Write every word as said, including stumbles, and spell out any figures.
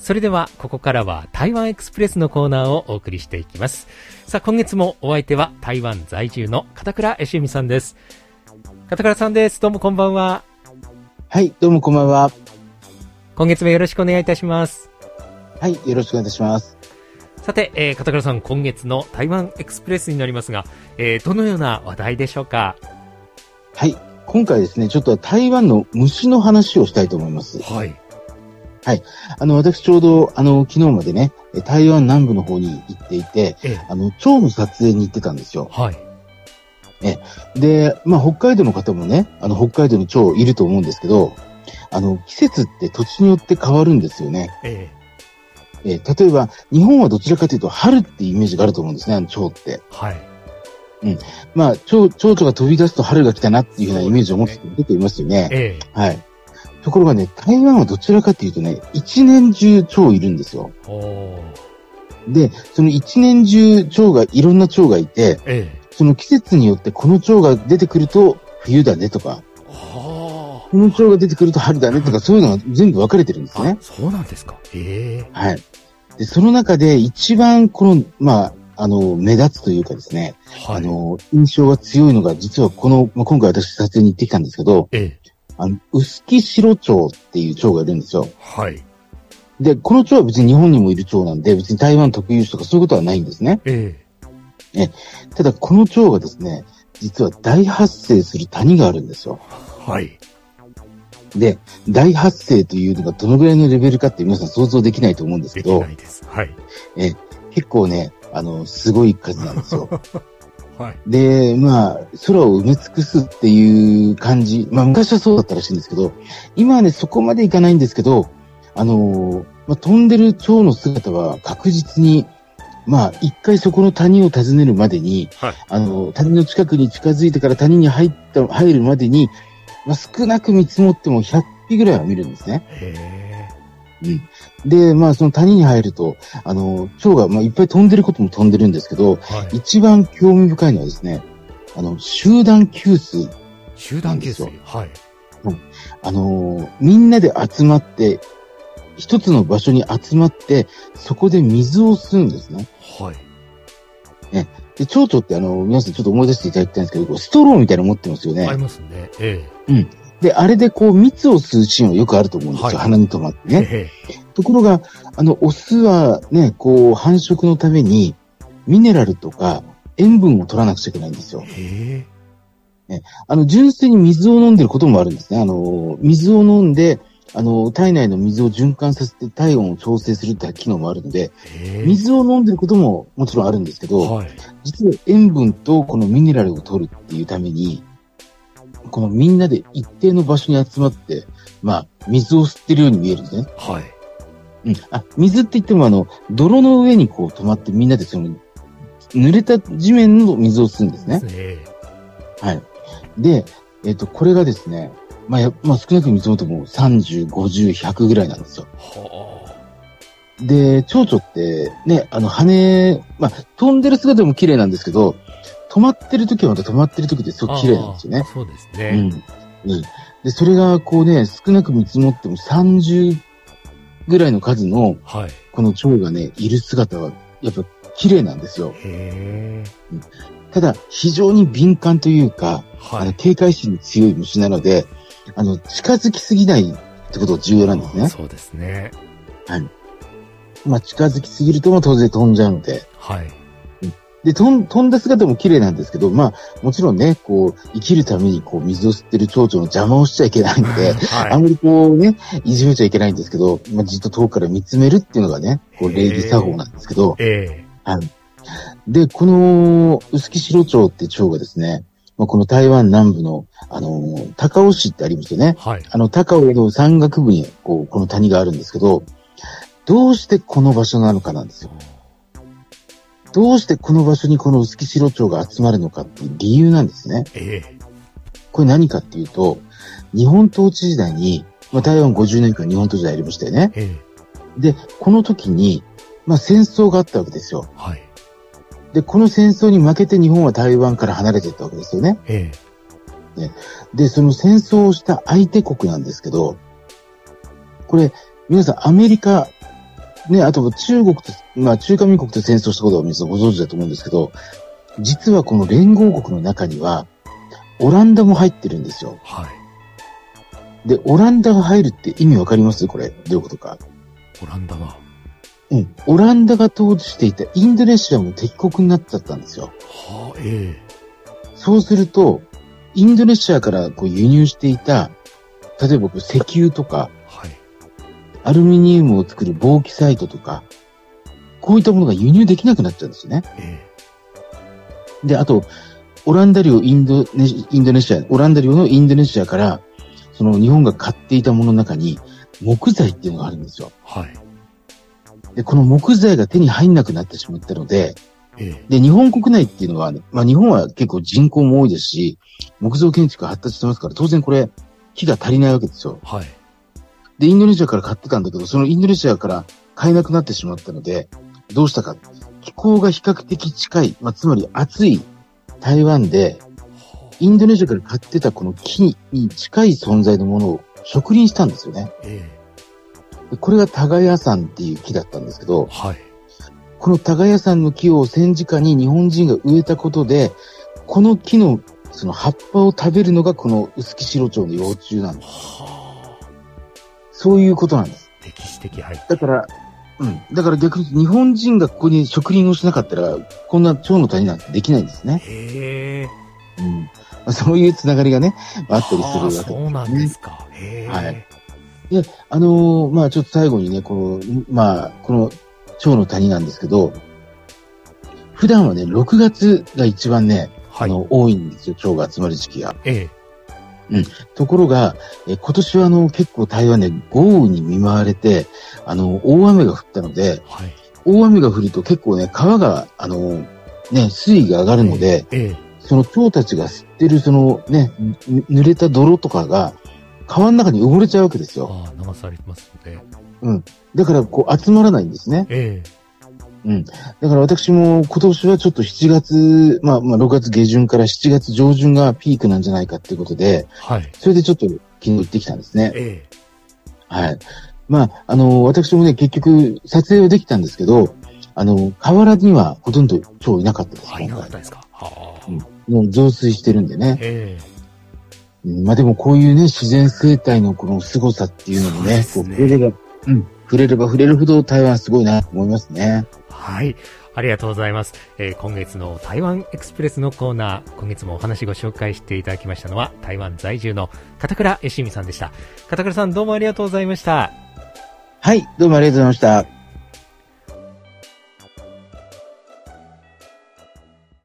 それではここからは台湾エクスプレスのコーナーをお送りしていきます。さあ今月もお相手は台湾在住の片倉恵美さんです。片倉さんです。どうもこんばんは。 はい、どうもこんばんは。 今月もよろしくお願いいたします。 はい、よろしくお願いいたします。 さて、えー、片倉さん、今月の台湾エクスプレスになりますが、えー、どのような話題でしょうか？ はい、今回ですね、ちょっと台湾の虫の話をしたいと思います。 はい。 はい。あの、私ちょうど、あの、昨日までね、台湾南部の方に行っていて、ええ、あの、蝶の撮影に行ってたんですよ。 はい。 え、で、まあ、北海道の方もね、あの、北海道の蝶いると思うんですけど、あの、季節って土地によって変わるんですよね。ええ。え、例えば、日本はどちらかというと、春っていうイメージがあると思うんですね、あの、蝶って。 はい。 うん。まあ、蝶、蝶々が飛び出すと春が来たなっていうようなイメージを持って出ていますよね。ええ。はい。ところがね、台湾はどちらかというとね、一年中蝶いるんですよ。で、その一年中蝶が、いろんな蝶がいて、ええ、その季節によってこの蝶が出てくると冬だねとか、この蝶が出てくると春だねとか、そういうのが全部分かれてるんですね。 そうなんですか。へえ。 はい。で、その中で一番この、まあ、あの、目立つというかですね、はい、あの、印象が強いのが、実はこの、まあ、今回私撮影に行ってきたんですけど、ええ、あの、ウスキシロチョウっていう蝶がいるんですよ。 はい。 で、この蝶は別に日本にもいる蝶なんで、別に台湾特有種とかそういうことはないんですね。ええ。え、ただこの蝶がですね、実は大発生する谷があるんですよ。 はい。 で、大発生というのがどのぐらいのレベルかって皆さん想像できないと思うんですけど。 できないです。はい。 え、結構ね、あの、すごい数なんですよ。 はい。 で、まあ、空を埋め尽くすっていう感じ。まあ、昔はそうだったらしいんですけど、今はね、そこまでいかないんですけど、あのー、まあ、飛んでる蝶の姿は確実に、まあ、一回そこの谷を訪ねるまでに、はい、あの、谷の近くに近づいてから谷に入った、入るまでに、まあ、少なく見積もってもひゃっぴぐらいは見るんですね。 へー。うん。で、まあ、その谷に入ると、あの、蝶が、まあ、いっぱい飛んでることも飛んでるんですけど、はい、一番興味深いのはですね、あの、集団給水。 集団給水はい。 うん。あの、みんなで集まって、一つの場所に集まって、そこで水を吸うんですね。 はい。 ね。で、蝶々ってあの、皆さんちょっと思い出していただきたいんですけど、ストローみたいなの持ってますよね。 ありますね。ええ。うん。で、あれでこう、蜜を吸うシーンはよくあると思うんですよ。はい、鼻に止まってね。ええ。ところが、あの、オスはね、こう、繁殖のために、ミネラルとか塩分を取らなくちゃいけないんですよ。 へえ。ね。あの、純粋に水を飲んでることもあるんですね。あの、水を飲んで、あの、体内の水を循環させて体温を調整するって機能もあるので、水を飲んでることももちろんあるんですけど、はい、実は塩分とこのミネラルを取るっていうために、このみんなで一定の場所に集まって、まあ、水を吸ってるように見えるんですね。 はい。 うん。あ、水って言ってもあの、泥の上にこう止まってみんなでその、濡れた地面の水を吸うんですね。 ですね。 はい。で、えっと、これがですね、まあ、や、まあ、少なく見積もってもさんじゅう、ごじゅう、ひゃくぐらいなんですよ。 はあ。で、蝶々ってね、あの羽、まあ、飛んでる姿も綺麗なんですけど、止まってる時はまた止まってる時ってすごく綺麗なんですよね。 そうですね。 うん。うん。で、それがこうね、少なく見積もってもさんじゅうぐらいの数の、はい。この蝶がね、いる姿は、やっぱ綺麗なんですよ。 へー。 うん。ただ、非常に敏感というか、はい、あの警戒心に強い虫なので、あの、近づきすぎないってことが重要なんですね。 そうですね。 はい。まあ、近づきすぎるとも当然飛んじゃうので。 はい。 で、飛ん、飛んだ姿も綺麗なんですけど、まあ、もちろんね、こう、生きるためにこう、水を吸ってる蝶々の邪魔をしちゃいけないので、はい、あんまりこうね、いじめちゃいけないんですけど、まあ、じっと遠くから見つめるっていうのがね、こう、礼儀作法なんですけど、 ええー、はい。で、この、ウスキシロチョウって蝶がですね、まあ、この台湾南部の、あのー、高雄市ってありますよね。 はい。 あの、高雄の山岳部に、こう、この谷があるんですけど、どうしてこの場所なのかなんですよ。どうしてこの場所にこのウスキシロチョウが集まるのかっていう理由なんですね。 ええ。 これ何かっていうと、日本統治時代に、まあ、台湾ごじゅうねんかん日本統治時代ありましたよね。 ええ。で、この時に、まあ、戦争があったわけですよ。 はい。 で、この戦争に負けて日本は台湾から離れていったわけですよね。 ええ。ね、で、その戦争をした相手国なんですけど、これ、皆さんアメリカね、あと中国と、まあ中華民国と戦争したことは皆さんご存知だと思うんですけど、実はこの連合国の中には、オランダも入ってるんですよ。 はい。 で、オランダが入るって意味わかります？これ。どういうことか。 オランダが。 うん。オランダが統治していたインドネシアも敵国になっちゃったんですよ。 はあ、ええ。 そうすると、インドネシアからこう輸入していた、例えばこう石油とか、 はい。 アルミニウムを作るボーキサイトとか、こういったものが輸入できなくなっちゃうんですよね。 ええ。で、あと、オランダ領インドネシ、インドネシア、オランダ領のインドネシアから、その日本が買っていたものの中に、木材っていうのがあるんですよ。 はい。 で、この木材が手に入んなくなってしまったので、 ええ、 で、日本国内っていうのは、まあ日本は結構人口も多いですし、木造建築が発達してますから、当然これ、木が足りないわけですよ。 はい。 で、インドネシアから買ってたんだけど、そのインドネシアから買えなくなってしまったので、どうしたか。気候が比較的近い、まあつまり暑い台湾で、インドネシアから買ってたこの木に近い存在のものを植林したんですよね。 ええ、これがタガヤサンっていう木だったんですけど、 はい。 このタガヤサンの木を戦時下に日本人が植えたことで、この木のその葉っぱを食べるのがこの臼杵白鳥の幼虫なんです。はあ、そういうことなんです。 歴史的背景。 だから、うん。だから逆に日本人がここに植林をしなかったら、こんな蝶の谷なんてできないんですね。 へえ。うん。まあ、そういうつながりがね、あったりするわけです、ね。 そうなんですか。へえ。 はい。で、あのー、まあちょっと最後にね、この、まあ、この蝶の谷なんですけど、普段はね、ろくがつが一番ね、はい、あの、多いんですよ、蝶が集まる時期が。 ええ。 うん。ところが、え今年はあの、結構台湾で豪雨に見舞われて、あの、大雨が降ったので、はい、大雨が降ると結構ね、川が、あの、ね、水位が上がるので、ええ、その蝶たちが吸ってるそのね、濡れた泥とかが、川の中に埋もれちゃうわけですよ。 ああ、流されてますので。 うん。だから、こう、集まらないんですね。ええ。うん。だから私も今年はちょっとしちがつ、まあ、まあ、ろくがつ下旬からしちがつ上旬がピークなんじゃないかっていうことで、はい。それでちょっと昨日行ってきたんですね。ええ。はい。まあ、あの、私もね、結局、撮影はできたんですけど、あの、河原にはほとんど蝶いなかったです。 あ、いなかったですか。はあ。うん。もう増水してるんでね。ええ。まあでもこういうね、自然生態のこの凄さっていうのもね、ねこう触れれば、うん、触れれば触れるほど台湾すごいなと思いますね。 はい。ありがとうございます。えー、今月の台湾エクスプレスのコーナー、今月もお話ご紹介していただきましたのは、台湾在住の片倉恵美さんでした。片倉さんどうもありがとうございました。 はい、どうもありがとうございました。